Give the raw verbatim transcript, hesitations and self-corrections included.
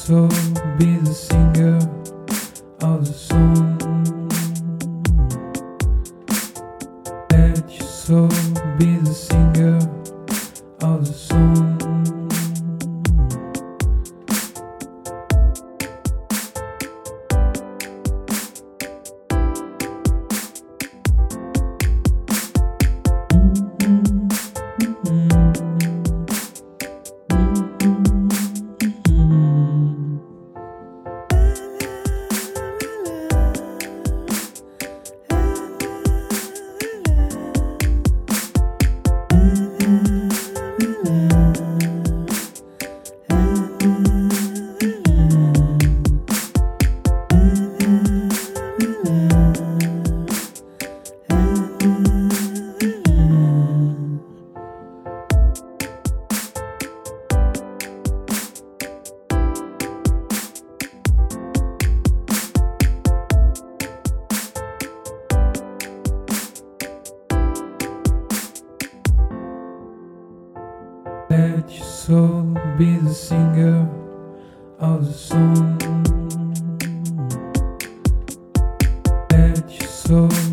soul be the singer of the song. Let your soul be the singer of the song. Let your soul be the singer of the song. Let your soul